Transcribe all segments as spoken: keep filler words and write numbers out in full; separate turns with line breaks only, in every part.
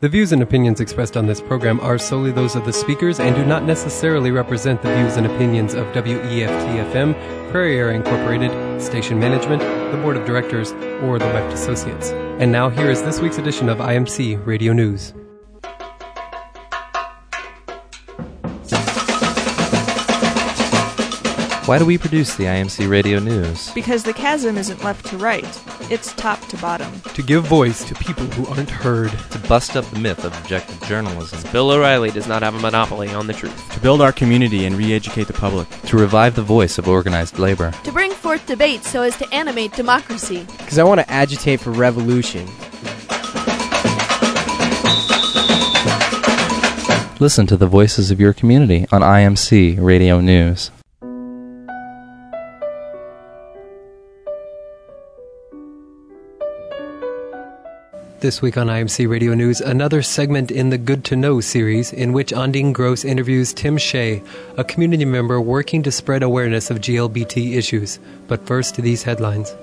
The views and opinions expressed on this program are solely those of the speakers and do not necessarily represent the views and opinions of W E F T F M, Prairie Area Incorporated, station management, the board of directors, or the Weft Associates. And now here is this week's edition of I M C Radio News.
Why do we produce the I M C Radio News?
Because the chasm isn't left to right, it's top to bottom.
To give voice to people who aren't heard.
To bust up the myth of objective journalism.
Bill O'Reilly does not have a monopoly on the truth.
To build our community and re-educate the public.
To revive the voice of organized labor.
To bring forth debate so as to animate democracy.
Because I want to agitate for revolution.
Listen to the voices of your community on I M C Radio News.
This week on I M C Radio News, another segment in the Good to Know series in which Ondine Gross interviews Tim Shea, a community member working to spread awareness of G L B T issues. But first, these headlines.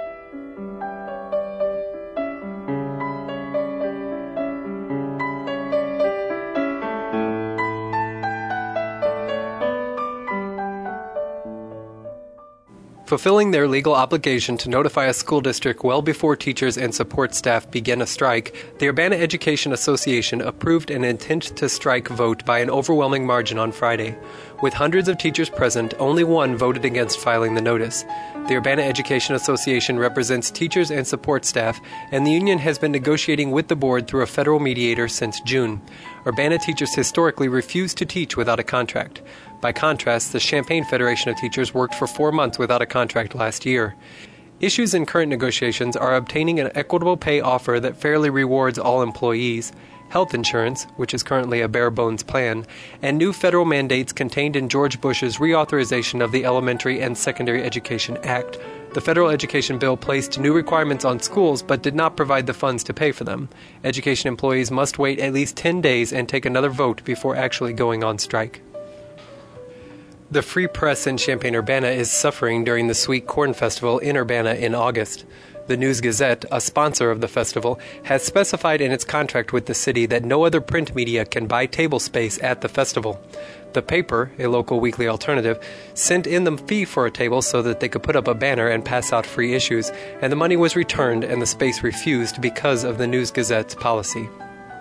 Fulfilling their legal obligation to notify a school district well before teachers and support staff begin a strike, the Urbana Education Association approved an intent to strike vote by an overwhelming margin on Friday. With hundreds of teachers present, only one voted against filing the notice. The Urbana Education Association represents teachers and support staff, and the union has been negotiating with the board through a federal mediator since June. Urbana teachers historically refused to teach without a contract. By contrast, the Champaign Federation of Teachers worked for four months without a contract last year. Issues in current negotiations are obtaining an equitable pay offer that fairly rewards all employees, health insurance, which is currently a bare-bones plan, and new federal mandates contained in George Bush's reauthorization of the Elementary and Secondary Education Act. The federal education bill placed new requirements on schools but did not provide the funds to pay for them. Education employees must wait at least ten days and take another vote before actually going on strike. The Free Press in Champaign-Urbana is suffering during the Sweet Corn Festival in Urbana in August. The News-Gazette, a sponsor of the festival, has specified in its contract with the city that no other print media can buy table space at the festival. The paper, a local weekly alternative, sent in the fee for a table so that they could put up a banner and pass out free issues, and the money was returned and the space refused because of the News-Gazette's policy.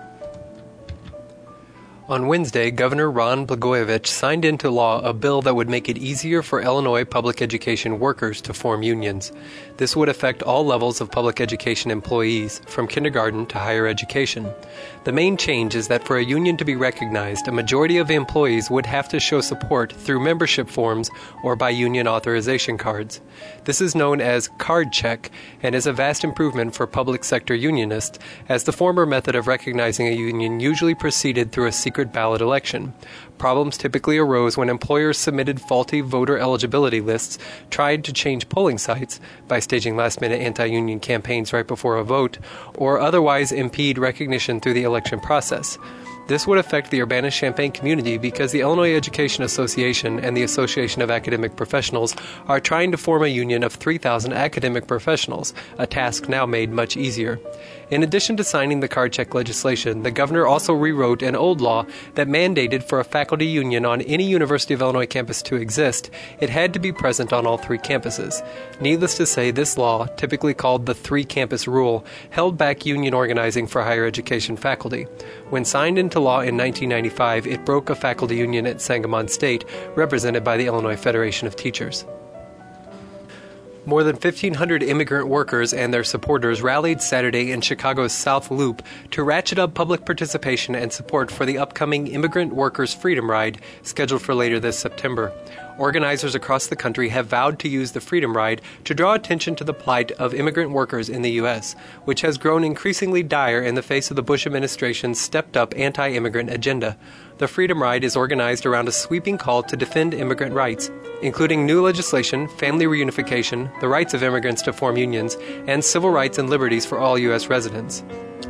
On Wednesday, Governor Ron Blagojevich signed into law a bill that would make it easier for Illinois public education workers to form unions. This would affect all levels of public education employees, from kindergarten to higher education. The main change is that for a union to be recognized, a majority of employees would have to show support through membership forms or by union authorization cards. This is known as card check and is a vast improvement for public sector unionists, as the former method of recognizing a union usually proceeded through a secret ballot election. Problems typically arose when employers submitted faulty voter eligibility lists, tried to change polling sites by staging last-minute anti-union campaigns right before a vote, or otherwise impede recognition through the election process. This would affect the Urbana-Champaign community because the Illinois Education Association and the Association of Academic Professionals are trying to form a union of three thousand academic professionals, a task now made much easier. In addition to signing the card check legislation, the governor also rewrote an old law that mandated for a faculty union on any University of Illinois campus to exist, it had to be present on all three campuses. Needless to say, this law, typically called the three-campus rule, held back union organizing for higher education faculty. When signed into law in nineteen ninety-five, it broke a faculty union at Sangamon State, represented by the Illinois Federation of Teachers. More than fifteen hundred immigrant workers and their supporters rallied Saturday in Chicago's South Loop to ratchet up public participation and support for the upcoming Immigrant Workers Freedom Ride, scheduled for later this September. Organizers across the country have vowed to use the Freedom Ride to draw attention to the plight of immigrant workers in the U S, which has grown increasingly dire in the face of the Bush administration's stepped-up anti-immigrant agenda. The Freedom Ride is organized around a sweeping call to defend immigrant rights, including new legislation, family reunification, the rights of immigrants to form unions, and civil rights and liberties for all U S residents.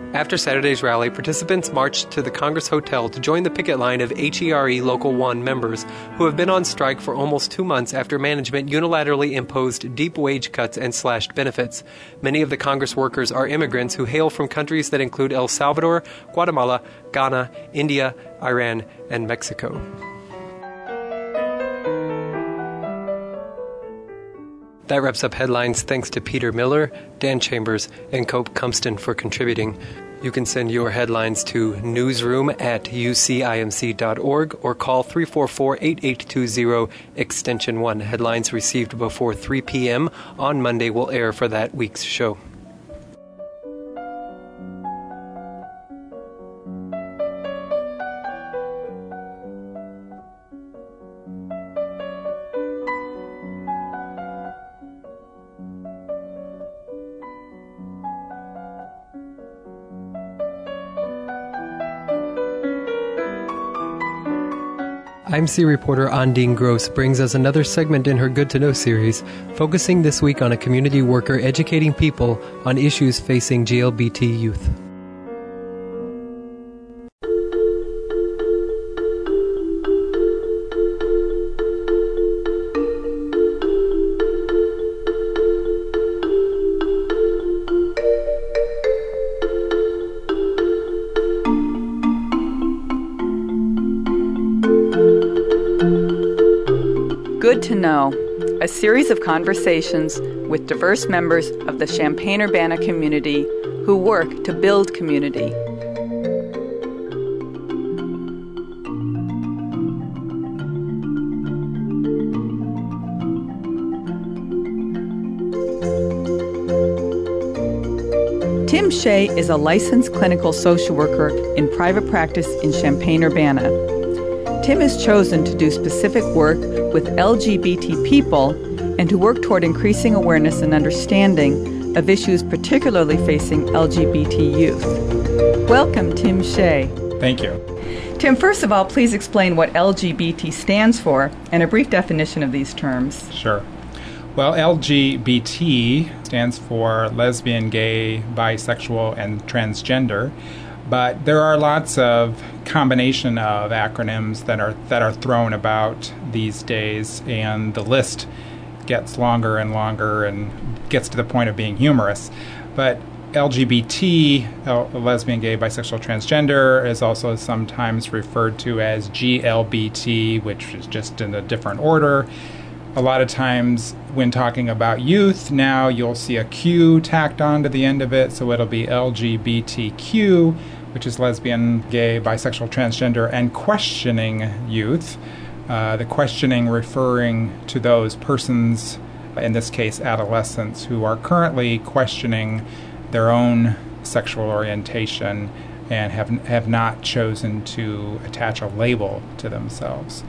After Saturday's rally, participants marched to the Congress Hotel to join the picket line of H E R E Local one members who have been on strike for almost two months after management unilaterally imposed deep wage cuts and slashed benefits. Many of the Congress workers are immigrants who hail from countries that include El Salvador, Guatemala, Ghana, India, Iran, and Mexico. That wraps up headlines. Thanks to Peter Miller, Dan Chambers, and Cope Cumston for contributing. You can send your headlines to newsroom at u c i m c dot org or call three four four, eight eight two zero, extension one. Headlines received before three p.m. on Monday will air for that week's show. I M C reporter Andine Gross brings us another segment in her Good to Know series, focusing this week on a community worker educating people on issues facing G L B T youth.
Good to Know, a series of conversations with diverse members of the Champaign-Urbana community who work to build community. Tim Shea is a licensed clinical social worker in private practice in Champaign-Urbana. Tim has chosen to do specific work with L G B T people and to work toward increasing awareness and understanding of issues particularly facing L G B T youth. Welcome, Tim Shea.
Thank you.
Tim, first of all, please explain what L G B T stands for and a brief definition of these terms.
Sure. Well, L G B T stands for lesbian, gay, bisexual, and transgender. But there are lots of combination of acronyms that are that are thrown about these days, and the list gets longer and longer and gets to the point of being humorous. But L G B T, lesbian, gay, bisexual, transgender, is also sometimes referred to as G L B T, which is just in a different order. A lot of times when talking about youth, now you'll see a Q tacked on to the end of it, so it'll be L G B T Q, which is lesbian, gay, bisexual, transgender, and questioning youth. Uh, the questioning referring to those persons, in this case adolescents, who are currently questioning their own sexual orientation and have have not chosen to attach a label to themselves.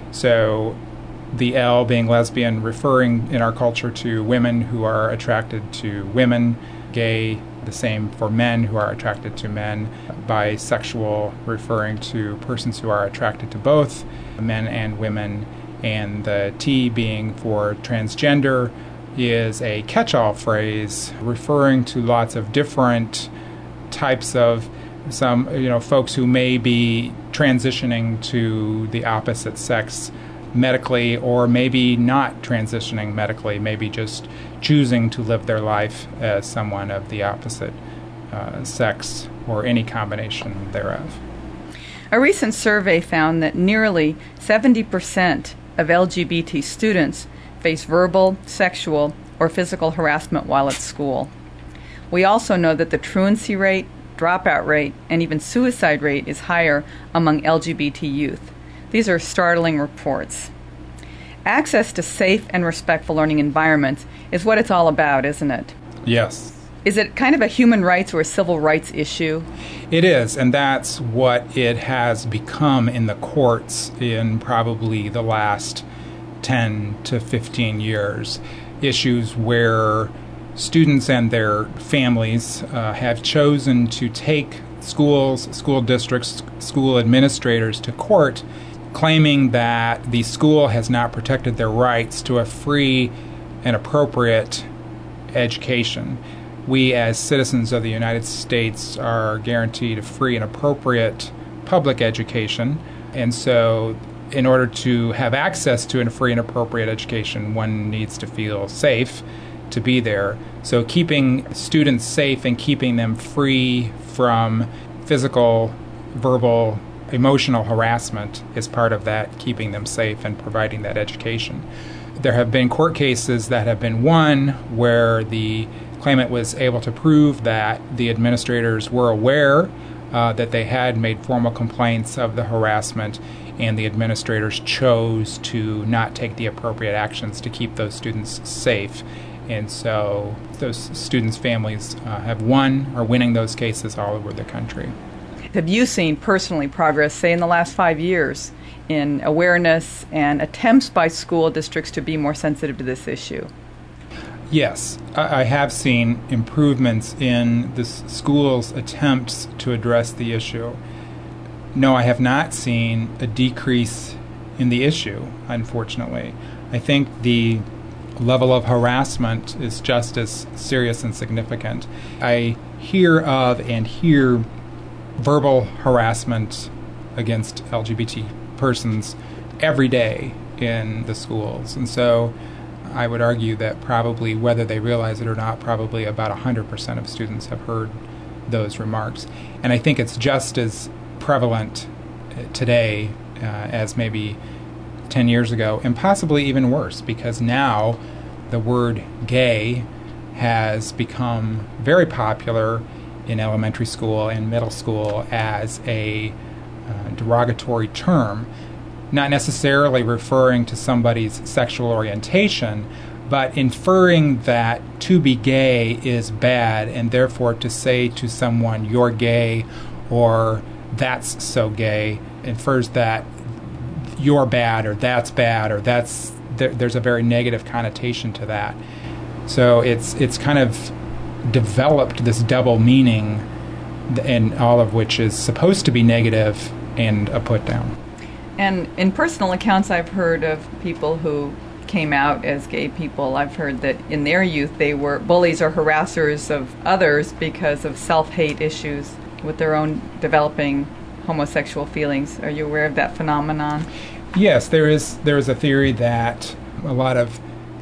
So the L being lesbian, referring in our culture to women who are attracted to women, gay, the same for men who are attracted to men, bisexual, referring to persons who are attracted to both men and women, and the T being for transgender is a catch-all phrase referring to lots of different types of some, you know, folks who may be transitioning to the opposite sex medically, or maybe not transitioning medically, maybe just choosing to live their life as someone of the opposite uh, sex or any combination thereof.
A recent survey found that nearly seventy percent of L G B T students face verbal, sexual, or physical harassment while at school. We also know that the truancy rate, dropout rate, and even suicide rate is higher among L G B T youth. These are startling reports. Access to safe and respectful learning environments is what it's all about, isn't it?
Yes.
Is it kind of a human rights or a civil rights issue?
It is, and that's what it has become in the courts in probably the last ten to fifteen years. Issues where students and their families uh, have chosen to take schools, school districts, school administrators to court, claiming that the school has not protected their rights to a free and appropriate education. we as citizens of the United States are guaranteed a free and appropriate public education. And so in order to have access to a free and appropriate education, one needs to feel safe to be there. So keeping students safe and keeping them free from physical, verbal, emotional harassment is part of that, keeping them safe and providing that education. There have been court cases that have been won where the claimant was able to prove that the administrators were aware uh, that they had made formal complaints of the harassment, and the administrators chose to not take the appropriate actions to keep those students safe. And so those students' families uh, have won, are winning those cases all over the country.
Have you seen personally progress, say in the last five years, in awareness and attempts by school districts to be more sensitive to this issue?
Yes, I have seen improvements in the school's attempts to address the issue. No, I have not seen a decrease in the issue, unfortunately. I think the level of harassment is just as serious and significant. I hear of and hear verbal harassment against L G B T persons every day in the schools. And so I would argue that probably, whether they realize it or not, probably about one hundred percent of students have heard those remarks. And I think it's just as prevalent today uh, as maybe ten years ago, and possibly even worse, because now the word gay has become very popular in elementary school and middle school as a uh, derogatory term, not necessarily referring to somebody's sexual orientation, but inferring that to be gay is bad, and therefore to say to someone, you're gay, or that's so gay, infers that you're bad, or that's bad, or that's there, there's a very negative connotation to that. So it's it's kind of developed this double meaning, and all of which is supposed to be negative and a put down.
And in personal accounts, I've heard of people who came out as gay people. I've heard that in their youth they were bullies or harassers of others because of self-hate issues with their own developing homosexual feelings. Are you aware of that phenomenon?
Yes, there is there is a theory that a lot of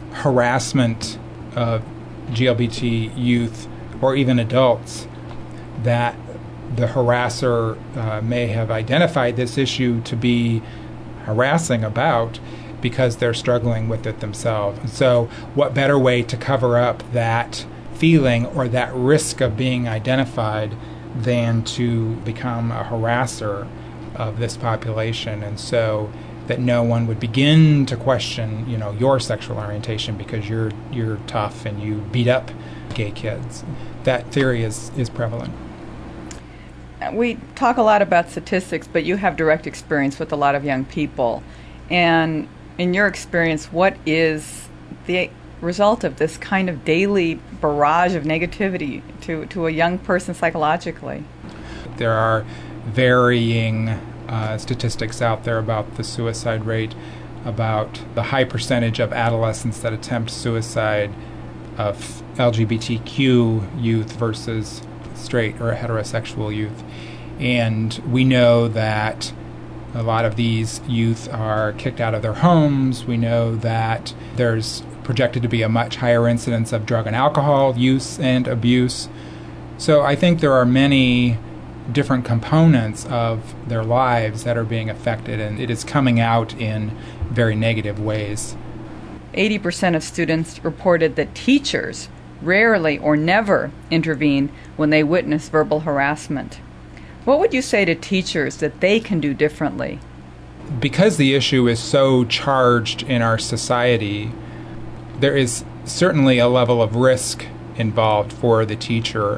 harassment of G L B T youth or even adults, that the harasser uh, may have identified this issue to be harassing about because they're struggling with it themselves. So what better way to cover up that feeling or that risk of being identified than to become a harasser of this population? And so that no one would begin to question, you know, your sexual orientation because you're you're tough and you beat up gay kids. That theory is, is prevalent.
We talk a lot about statistics, but you have direct experience with a lot of young people. And in your experience, what is the result of this kind of daily barrage of negativity to, to a young person psychologically?
There are varying uh, statistics out there about the suicide rate, about the high percentage of adolescents that attempt suicide of L G B T Q youth versus straight or heterosexual youth. And we know that a lot of these youth are kicked out of their homes. We know that there's projected to be a much higher incidence of drug and alcohol use and abuse. So I think there are many different components of their lives that are being affected, and it is coming out in very negative ways.
eighty percent of students reported that teachers rarely or never intervene when they witness verbal harassment. What would you say to teachers that they can do differently?
Because the issue is so charged in our society, there is certainly a level of risk involved for the teacher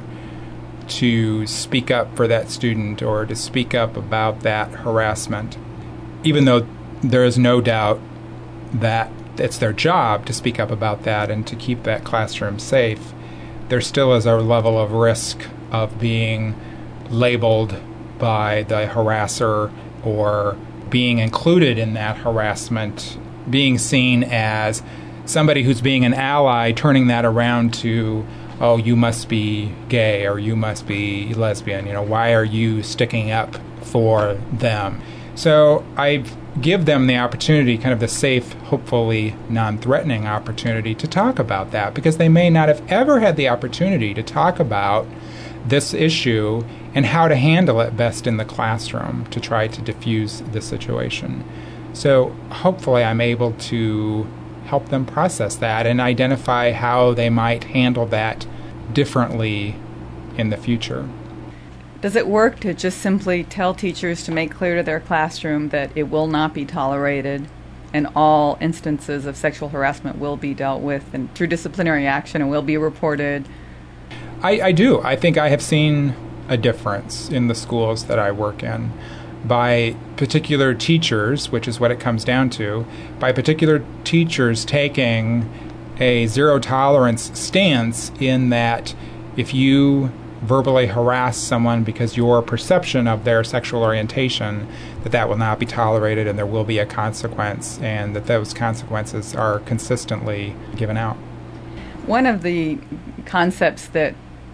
to speak up for that student or to speak up about that harassment. Even though there is no doubt that it's their job to speak up about that and to keep that classroom safe, there still is a level of risk of being labeled by the harasser or being included in that harassment, being seen as somebody who's being an ally, turning that around to oh, you must be gay or you must be lesbian. You know, why are you sticking up for them? So I give them the opportunity, kind of the safe, hopefully non-threatening opportunity to talk about that, because they may not have ever had the opportunity to talk about this issue and how to handle it best in the classroom to try to diffuse the situation. So hopefully I'm able to help them process that and identify how they might handle that differently in the future.
Does it work to just simply tell teachers to make clear to their classroom that it will not be tolerated and all instances of sexual harassment will be dealt with and through disciplinary action and will be reported?
I, I do. I think I have seen a difference in the schools that I work in by particular teachers, which is what it comes down to, by particular teachers taking a zero tolerance stance in that if you verbally harass someone because your perception of their sexual orientation, that that will not be tolerated and there will be a consequence, and that those consequences are consistently given out.
One of the concepts that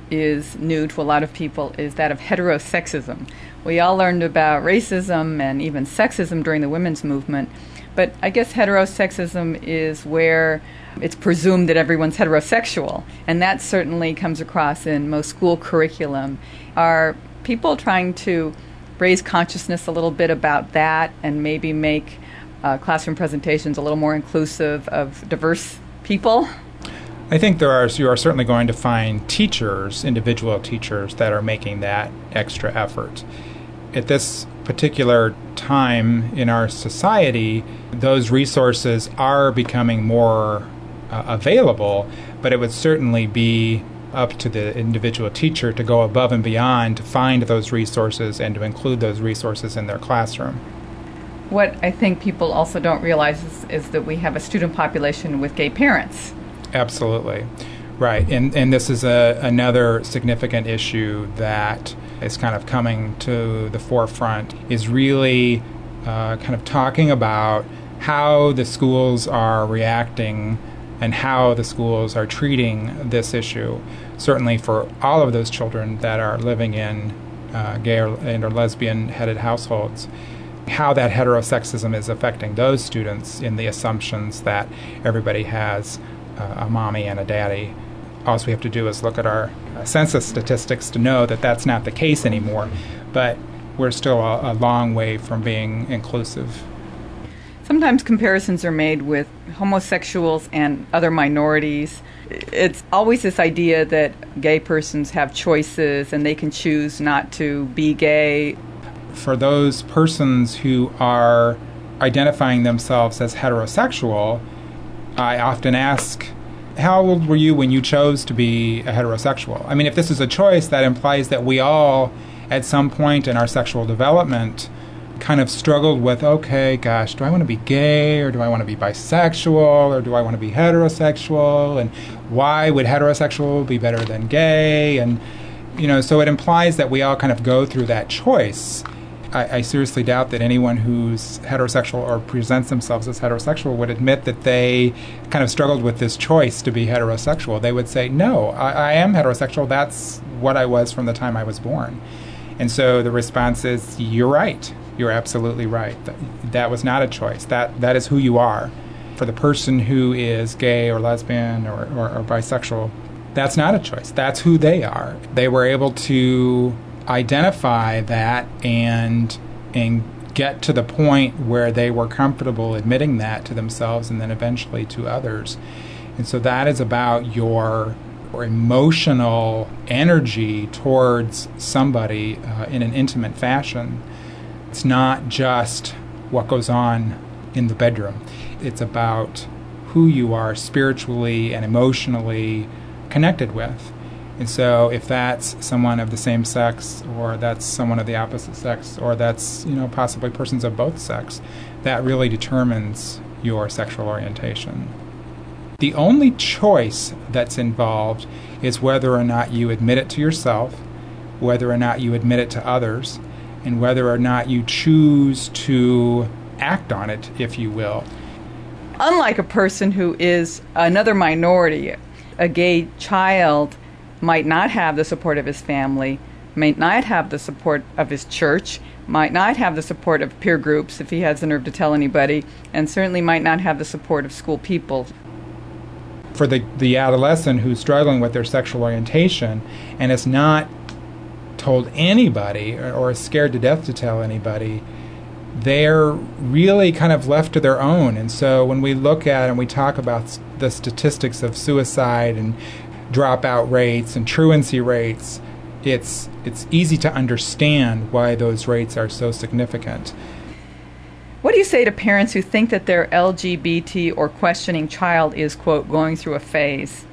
is new to a lot of people is that of heterosexism. We all learned about racism and even sexism during the women's movement, but I guess heterosexism is where it's presumed that everyone's heterosexual, and that certainly comes across in most school curriculum. Are people trying to raise consciousness a little bit about that and maybe make uh, classroom presentations a little more inclusive of diverse people?
I think there are. You are certainly going to find teachers, individual teachers, that are making that extra effort. At this particular time in our society, those resources are becoming more uh, available, but it would certainly be up to the individual teacher to go above and beyond to find those resources and to include those resources in their classroom.
What I think people also don't realize is, is that we have a student population with gay parents.
Absolutely. Right. And and this is a, another significant issue that is kind of coming to the forefront, is really uh, kind of talking about how the schools are reacting and how the schools are treating this issue, certainly for all of those children that are living in uh, gay or, and or lesbian-headed households, how that heterosexism is affecting those students in the assumptions that everybody has uh, a mommy and a daddy. All we have to do is look at our uh, census statistics to know that that's not the case anymore, but we're still a, a long way from being inclusive.
Sometimes comparisons are made with homosexuals and other minorities. It's always this idea that gay persons have choices and they can choose not to be gay.
For those persons who are identifying themselves as heterosexual, I often ask, how old were you when you chose to be a heterosexual? I mean, if this is a choice, that implies that we all, at some point in our sexual development, kind of struggled with, okay, gosh, do I want to be gay, or do I want to be bisexual, or do I want to be heterosexual, and why would heterosexual be better than gay? And, you know, so it implies that we all kind of go through that choice. I, I seriously doubt that anyone who's heterosexual or presents themselves as heterosexual would admit that they kind of struggled with this choice to be heterosexual. They would say, no, I, I am heterosexual. That's what I was from the time I was born. And so the response is, you're right. You're absolutely right. That, that was not a choice. That that is who you are. For the person who is gay or lesbian or, or, or bisexual, that's not a choice. That's who they are. They were able to identify that and and get to the point where they were comfortable admitting that to themselves and then eventually to others. And so that is about your, your emotional energy towards somebody uh, in an intimate fashion. It's not just what goes on in the bedroom. It's about who you are spiritually and emotionally connected with. And so if that's someone of the same sex, or that's someone of the opposite sex, or that's, you know, possibly persons of both sex, that really determines your sexual orientation. The only choice that's involved is whether or not you admit it to yourself, whether or not you admit it to others, and whether or not you choose to act on it, if you will.
Unlike a person who is another minority, a gay child might not have the support of his family, might not have the support of his church, might not have the support of peer groups if he has the nerve to tell anybody, and certainly might not have the support of school people.
For the, the adolescent who's struggling with their sexual orientation and has not told anybody or, or is scared to death to tell anybody, they're really kind of left to their own. And so when we look at and we talk about the statistics of suicide and dropout rates and truancy rates, it's it's easy to understand why those rates are so significant.
What do you say to parents who think that their L G B T or questioning child is, quote, going through a phase?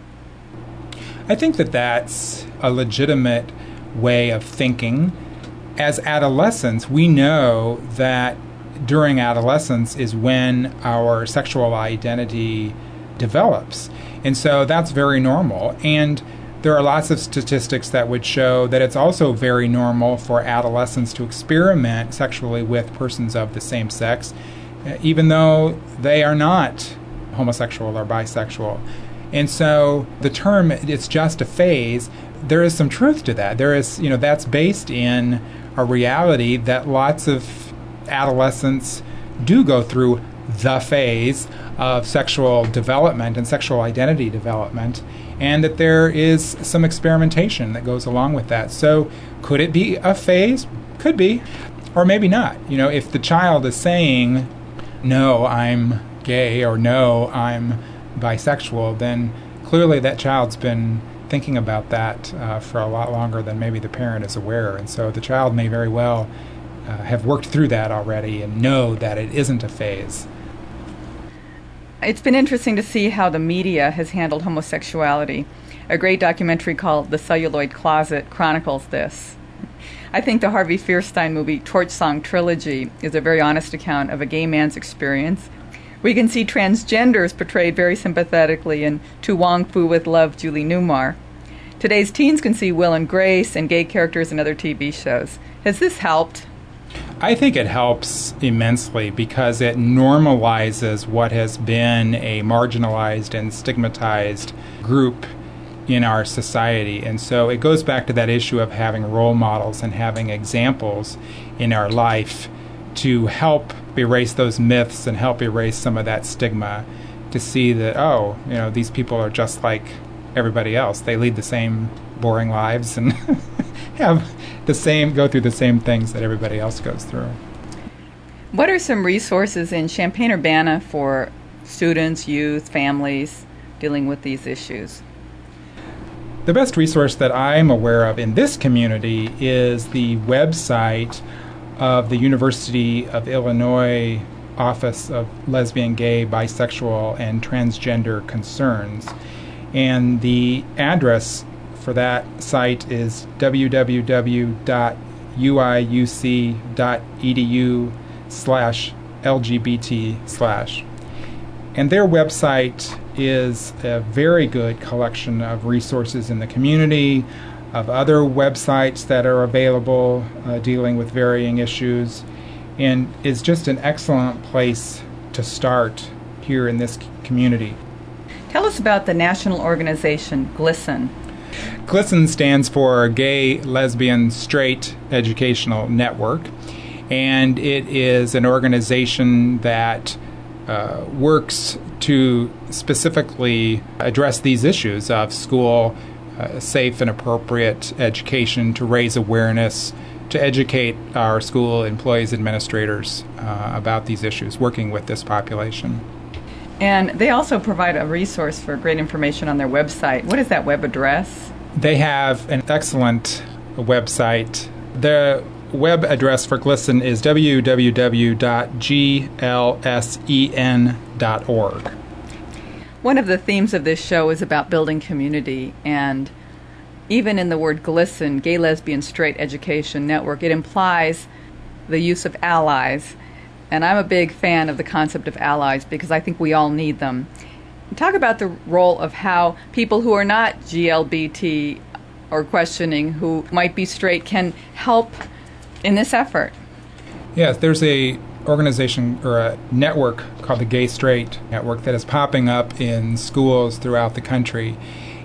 I think that that's a legitimate way of thinking. As adolescents, we know that during adolescence is when our sexual identity develops. And so that's very normal. And there are lots of statistics that would show that it's also very normal for adolescents to experiment sexually with persons of the same sex, even though they are not homosexual or bisexual. And so the term, it's just a phase, there is some truth to that. There is, you know, that's based in a reality that lots of adolescents do go through the phase of sexual development and sexual identity development, and that there is some experimentation that goes along with that. So could it be a phase? Could be, or maybe not. You know, if the child is saying, no, I'm gay, or no, I'm bisexual, then clearly that child's been thinking about that uh, for a lot longer than maybe the parent is aware. And so the child may very well uh, have worked through that already and know that it isn't a phase.
It's been interesting to see how the media has handled homosexuality. A great documentary called The Celluloid Closet chronicles this. I think the Harvey Fierstein movie Torch Song Trilogy is a very honest account of a gay man's experience. We can see transgenders portrayed very sympathetically in To Wong Fu with Love, Julie Newmar. Today's teens can see Will and Grace and gay characters in other T V shows. Has this helped?
I think it helps immensely because it normalizes what has been a marginalized and stigmatized group in our society. And so it goes back to that issue of having role models and having examples in our life to help erase those myths and help erase some of that stigma, to see that, oh, you know, these people are just like everybody else. They lead the same boring lives and have the same, go through the same things that everybody else goes through.
What are some resources in Champaign-Urbana for students, youth, families dealing with these issues?
The best resource that I'm aware of in this community is the website of the University of Illinois Office of Lesbian, Gay, Bisexual, and Transgender Concerns. And the address for that site is w w w dot u i u c dot e d u slash L G B T slash. And their website is a very good collection of resources in the community, of other websites that are available uh, dealing with varying issues, and is just an excellent place to start here in this community.
Tell us about the national organization GLSEN.
GLSEN stands for Gay, Lesbian, Straight Educational Network, and it is an organization that uh, works to specifically address these issues of school Uh, safe and appropriate education, to raise awareness, to educate our school employees, administrators uh, about these issues, working with this population.
And they also provide a resource for great information on their website. What is that web address?
They have an excellent website. The web address for GLSEN is w w w dot g l s e n dot org.
One of the themes of this show is about building community, and even in the word GLSEN, Gay, Lesbian, Straight Education Network, it implies the use of allies. And I'm a big fan of the concept of allies because I think we all need them. Talk about the role of how people who are not G L B T or questioning, who might be straight, can help in this effort.
Yes, there's a organization or a network called the Gay Straight Network that is popping up in schools throughout the country.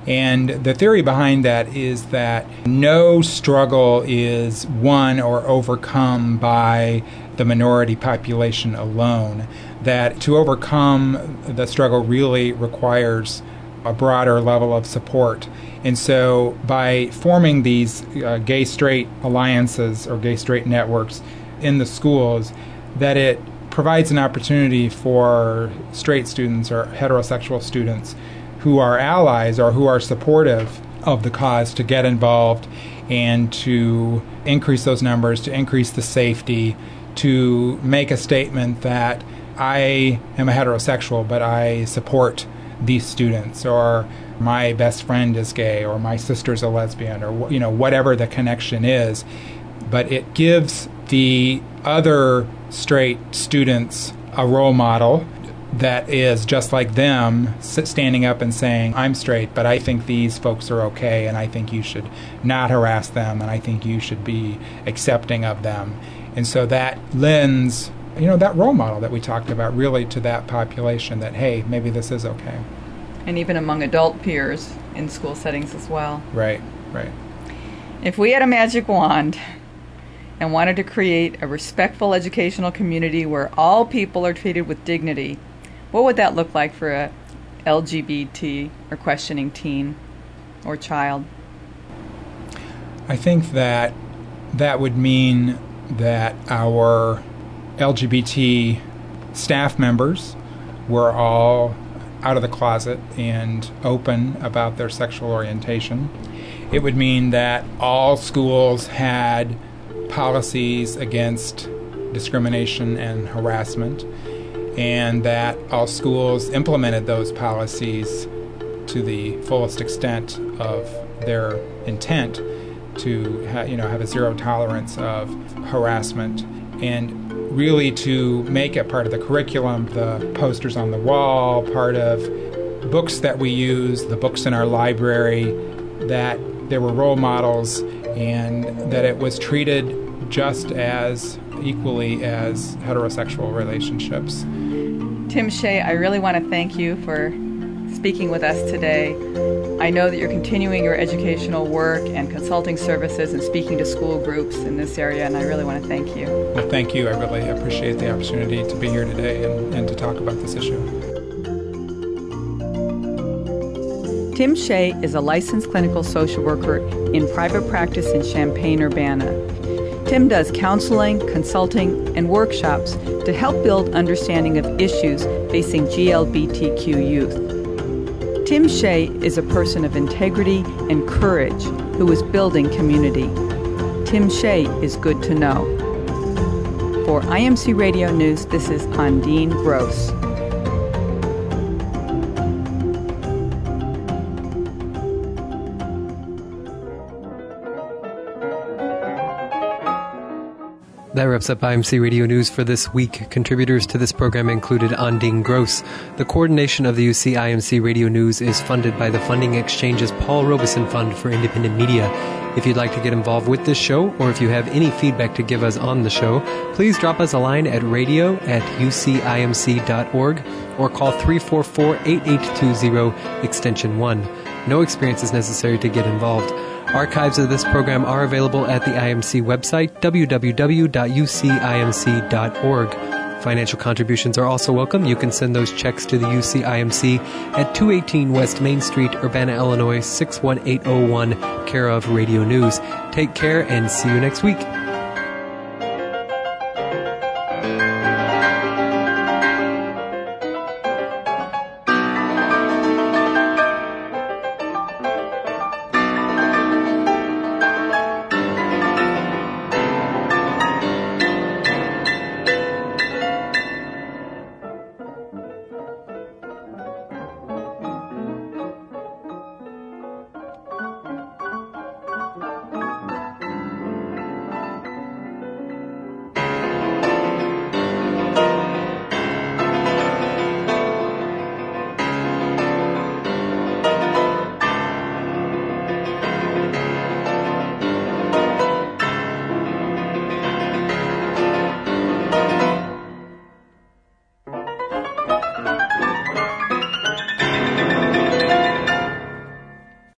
And the theory behind that is that no struggle is won or overcome by the minority population alone, that to overcome the struggle really requires a broader level of support. And so by forming these uh, gay-straight alliances or gay-straight networks in the schools, that it provides an opportunity for straight students or heterosexual students who are allies or who are supportive of the cause to get involved and to increase those numbers, to increase the safety, to make a statement that I am a heterosexual, but I support these students, or my best friend is gay, or my sister's a lesbian, or you know whatever the connection is. But it gives the other straight students a role model that is just like them, standing up and saying, I'm straight, but I think these folks are okay, and I think you should not harass them, and I think you should be accepting of them. And so that lends, you know, that role model that we talked about really to that population that, hey, maybe this is okay.
And even among adult peers in school settings as well.
Right, right.
If we had a magic wand and wanted to create a respectful educational community where all people are treated with dignity, what would that look like for a L G B T or questioning teen or child?
I think that that would mean that our L G B T staff members were all out of the closet and open about their sexual orientation. It would mean that all schools had policies against discrimination and harassment, and that all schools implemented those policies to the fullest extent of their intent to ha- you know have a zero tolerance of harassment, and really to make it part of the curriculum, the posters on the wall, part of books that we use, the books in our library, that there were role models and that it was treated just as equally as heterosexual relationships.
Tim Shea, I really want to thank you for speaking with us today. I know that you're continuing your educational work and consulting services and speaking to school groups in this area, and I really want to thank you.
Well, thank you. I really appreciate the opportunity to be here today and, and to talk about this issue.
Tim Shea is a licensed clinical social worker in private practice in Champaign-Urbana. Tim does counseling, consulting, and workshops to help build understanding of issues facing G L B T Q youth. Tim Shea is a person of integrity and courage who is building community. Tim Shea is good to know. For I M C Radio News, this is Ondine Gross.
That wraps up I M C Radio News for this week. Contributors to this program included Ondine Gross. The coordination of the U C I M C Radio News is funded by the Funding Exchange's Paul Robeson Fund for Independent Media. If you'd like to get involved with this show, or if you have any feedback to give us on the show, please drop us a line at radio at u c i m c dot org or call three four four, eight eight two zero, extension one. No experience is necessary to get involved. Archives of this program are available at the I M C website, w w w dot u c i m c dot org. Financial contributions are also welcome. You can send those checks to the U C I M C at two eighteen West Main Street, Urbana, Illinois, six one eight oh one, care of Radio News. Take care and see you next week.